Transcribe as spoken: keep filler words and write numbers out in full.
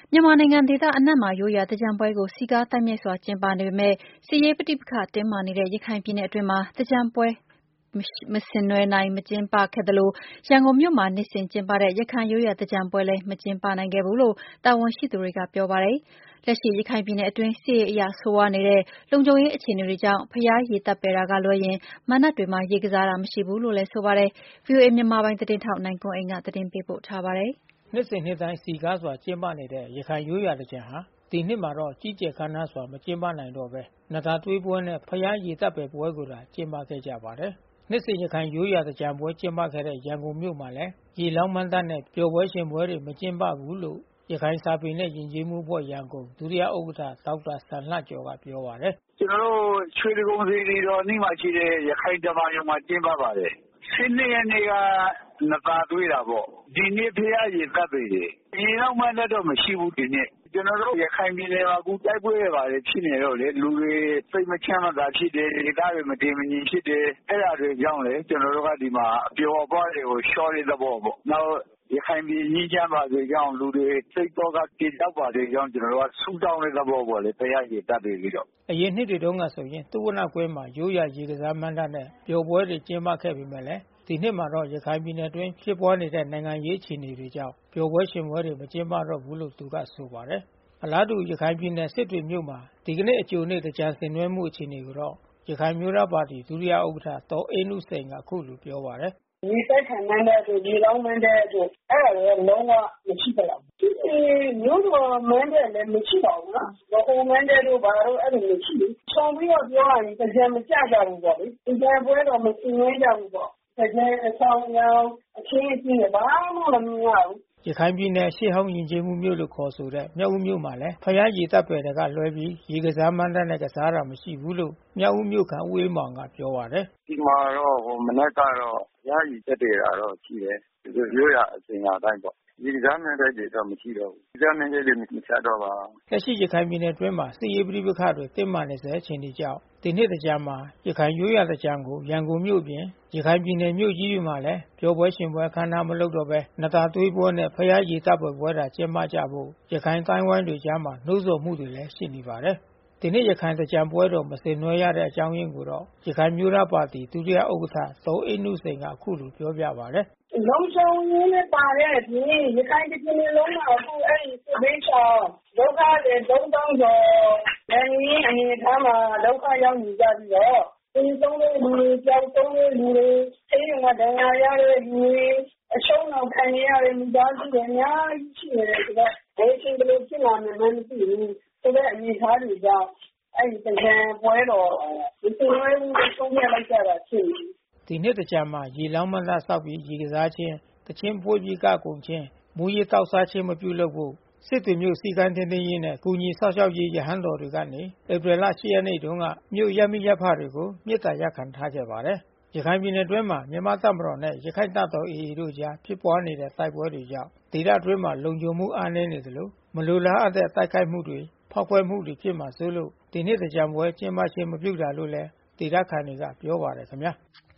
မြန်မာနိုင်ငံဒေသအနှံ့မှာရိုးရာသင်္ကြန်ပွဲကိုစည်းကားသိုက်မြိုက်စွာကျင်းပနေပေမဲ့စစ်ရေးပဋိပက္ခတင်းမာနေတဲ့ရခိုင်ပြည်နယ်အတွင်းမှာသင်္ကြန်ပွဲမဆင်နွှဲနိုင်မကျင်းပခဲ့သလိုရန်ကုန်မြို့မှာနှစ်စဉ်ကျင်းပတဲ့ရခိုင်ရိုးရာသင်္ကြန်ပွဲလည်းမကျင်းပနိုင်ခဲ့ဘူးလို့တာဝန်ရှိသူတွေကပြောပါတယ်။လက်ရှိရခိုင်ပြည်နယ်အတွင်းစစ်ရေးအရဆိုးဝါးနေတဲ့လုံခြုံရေးအခြေအနေတွေကြောင့်ဘုရားရေသပ္ပယ်တာကလွှဲရင်မဏ္ဍပ်တွေမှာရေကစားတာမရှိဘူးလို့လည်းဆိုပါတယ်။ ဗွီအိုအေမြန်မာပိုင်းသတင်းထောက်နိုင်ကွန်းအိန်ကနေသတင်းပေးပို့ထားပါတယ်။နှစ်စဉ်နှစ်တိုင်းစည်ကားစွာကျင်းပနေတဲ့ရခိုင်ရိုးရာသင်္ကြန်ဟာဒီနှစ်မှာတော့ကြီးကျယ်ခမ်းနားစွာမကျင်းပနိုင်တော့ပဲနံ့သာသွေးပွဲနဲ့ဘုရားရေသပ္ပယ်ပွဲကိုသာကျင်းပခဲ့ကြပါတယ်။နှစ်စဉ်ရခိုင်ရိုးရာသင်္ကြန်ပွဲကျင်းပခဲ့တဲ့ရန်ကုန်မြို့မှာလည်းရေလောင်းမဏ္ဍပ်နဲ့ပျော်ပွဲရှင်ပွဲတွေမကျင်းပဘူးလို့ရခိုင်စာပေနဲ့ယဉ်ကျေးမှုအဖွဲ့ရန်ကုန်ဒုတိယဥက္ကဋ္ဌဒေါက်တာစံလှကျော်ကပြောပါတယ်။ကျွန်တော်တို့ရွှေဒဂုံစေတီတော်နေ့မှာရှိတဲ့ရခိုင်ဓမ္မယုံမှာကျင်းပပါတယ်။ဆင်းနှစ်ရက်နေ့ကနံ့သာသွေးတာပေါ့ဒီနေ့ဖရားရေသပ္ပယ်တွေရေလောင်းမဏ္ဍပ်တော့မရှိဘူးဒီနေ့ကျွန်တော်တို့ရခိုင်ပြည်နယ်မှာအခုတိုက်ပွဲတွေပါတယ်ဖြစ်နေတော့လေလူတွေစိတ်မချမ်းသာဖြစ်တယ်ဒေသတွေမတည်မငြိမ်ဖြစ်တယ်အဲ့ဒါတွေကြောင့်လေကျွန်တော်တို့ကဒီမှာအပျော်ပွားတွေကိုရှော့ရတဲ့ဘောပေါ့နောက်ရခိုင်ပြည်ကြီးချမ်းပါစေကြောင်းလူတွေစိတ်တော့ကတည်တော့ပါစေကြောင်းကျွန်တော်တို့ကဆူတောင်းတဲ့ဘောပေါ့လေဖရားရေသပ္ပယ်ပြီးတော့အရင်နှစ်တွေတုန်းကဆိုရင်သုဝဏ္ဏကွင်းမှာရိုးရာရေကစားမဏ္ဍပ်နဲ့ပျော်ပွဲတွေကျင်းပခဲ့ပေမဲ့လည်းဒီနှစ်မှာတော့ရခိုင်ပြည်နယ်အတွင်းဖြစ်ပွားနေတဲ့နိုင်ငံရေးအခြေအနေတွေကြောင့်ပျော်ပွဲရှင်ပွဲတွေမကျင်းပတော့ဘူးလို့သူကဆိုပါတယ်။အလားတူရခိုင်ပြည်နယ်စစ်တွေမြို့မှာဒီကနေ့အကြိုနေ့သင်္ကြန်ဆင်နွှဲမှုအခြေအနေကိုတော့ရခိုင်မျိုးသားပါတီဒုတိယဥက္ကဋ္ဌဒေါ်အေးနုစိန်ကအခုလိုပြောပါတယ်။ဒီတိုက်ခံမဏ္ဍပ်တို့ဒီလောင်းမဏ္ဍပ်တို့အဲ့ဒါလည်းလုံးဝမရှိပါဘူး။ဒီမျိုးတော်မဏ္ဍပ်လည်းမရှိပါဘူးနော်။ဘုံမဏ္ဍပ်တို့ဘာလို့အဲ့လိုမရှိဘူး။ဆောင်ပြီးတော့ပြောရရင်သင်္ကြန်မကြကြဘူးပေါ့လေ။သင်္ကြန်ပွဲတော့မဆင်နွှဲကြဘူးပေါ့။သင်္ကြန်အဆောင်ရောင်အခင်းအကျင်းဘာမှမမြင်ရဘူး။ရခိုင်ပြည်နယ်ရှေ့ဟောင်းယဉ်ကျေးမှုမြို့လို့ခေါ်ဆိုတဲ့မြောက်ဦးမြို့မှာလည်းဖရားရေတပ်ပယ်တွေကလွှဲပြီးရေကစားမဏ္ဍပ်နဲ့ကစားတာမရှိဘူးလို့မြောက်ဦးမြို့ခံဦးအေးမောင်ကပြောပါတယ်။ဒီမှာတော့ဟိုမနေ့ကတော့ဖရားရေတက်တယ်တာတော့ရှိတယ်။ဒီရိုးရာအစဉ်အတိုင်းပေါ့။ဒီကစားမဏ္ဍပ်တွေတော့မရှိတော့ဘူး။ဒီကစားမဏ္ဍပ်တွေမချတော့ပါ။လက်ရှိရခိုင်ပြည်နယ်အတွင်းမှာစစ်ရေးပဋိပက္ခတွေတင်းမာနေဆဲအခြေအနေကြောင့်ဒီနှစ်သင်္ကြန်မှာရခိုင်ရိုးရာသင်္ကြန်ကိုရန်ကုန်မြို့ပြင်ရခိုင်ပြည်နယ်မြို့ကြီးတွေမှာလည်းပျော်ပွဲရှင်ပွဲအခမ်းအနားမလုပ်တော့ဘဲနံ့သာသွေးပွဲနဲ့ဖရားရေသပ္ပယ်ပွဲသာကျင်းပကြဖို့ရခိုင်တိုင်းဝိုင်းတွေကြားမှာနှိုးဆော်မှုတွေလည်းရှိနေပါတယ်။ဒီနေ့ရခိုင်သင်္ကြန်ပွဲတော်မဆင်နွှဲရတဲ့အကြောင်းရင်းကိုတော့ရခိုင်မျိုးသားပါတီဒုတိယဥက္ကဋ္ဌဒေါ်အေးနုစိန်ကအခုလိုပြောပြပါတယ်။လုံခြုံရေးနဲ့ပါတဲ့အပြင်ရခိုင်ပြည်နယ်လုံးမှာအခုအဲ့ဒီစစ်ဘေးရှောင်ဒုက္ခတွေသုံးသောင်းကျော်နိုင်ငံရေးအနေအထားမှာဒုက္ခရောက်နေကြပြီးတော့ဒီသုံးတဲ့လူတွေကြောက်သုံးတဲ့လူတွေအဲဒီမှာဒဏ်ရာရတဲ့လူတွေအရှုံးအောင်ခံရတဲ့မိသားစုတွေအများကြီးရှိနေတယ်ဆိုတော့ဘယ်ချိန်ဘယ်လိုဖြစ်လာမှန်းမသိဘူးဆိုတဲ့အနေအထားတွေကြောင့်အဲဒီသင်္ကြန်ပွဲတော်ဒီလိုမျိုးဆုံးဖြတ်လိုက်ကြတာဖြစ်နေဒီနှစ်သင်္ကြန်မှာရေလောင်းမဏ္ဍပ်ဆောက်ပြီးရေကစားခြင်းတခြင်းပွေးပြီးကကုန်ခြင်းမူရေတောက်စားခြင်းမပြုလုပ်ဖို့စစ်တွေမြို့စီကံတင်းတင်းရေးနဲ့ကုညီဆောက်ရှောက်ရေးရဟန်းတော်တွေကနေဧပြီလ၈ရက်နေ့တုန်းကမြို့ရမိရဖတွေကိုမြစ်တာရက်ခံထားခဲ့ပါတယ်။ရခိုင်ပြည်နယ်အတွင်းမှာမြန်မာတပ်မတော်နဲ့ရခိုင်တပ်တော် အေအေ တို့ကြားဖြစ်ပွားနေတဲ့တိုက်ပွဲတွေကြောင့်ဒေသအတွင်းမှာလုံခြုံမှုအားနည်းနေသလိုမလိုလားအပ်တဲ့တိုက်ခိုက်မှုတွေဖောက်ခွဲမှုတွေဖြစ်မှာစိုးလို့ဒီနေ့သင်္ကြန်ပွဲကျင်းပခြင်းမပြုတာလို့လည်းဒေသခံတွေကပြောပါတယ်ခင်ဗျာ။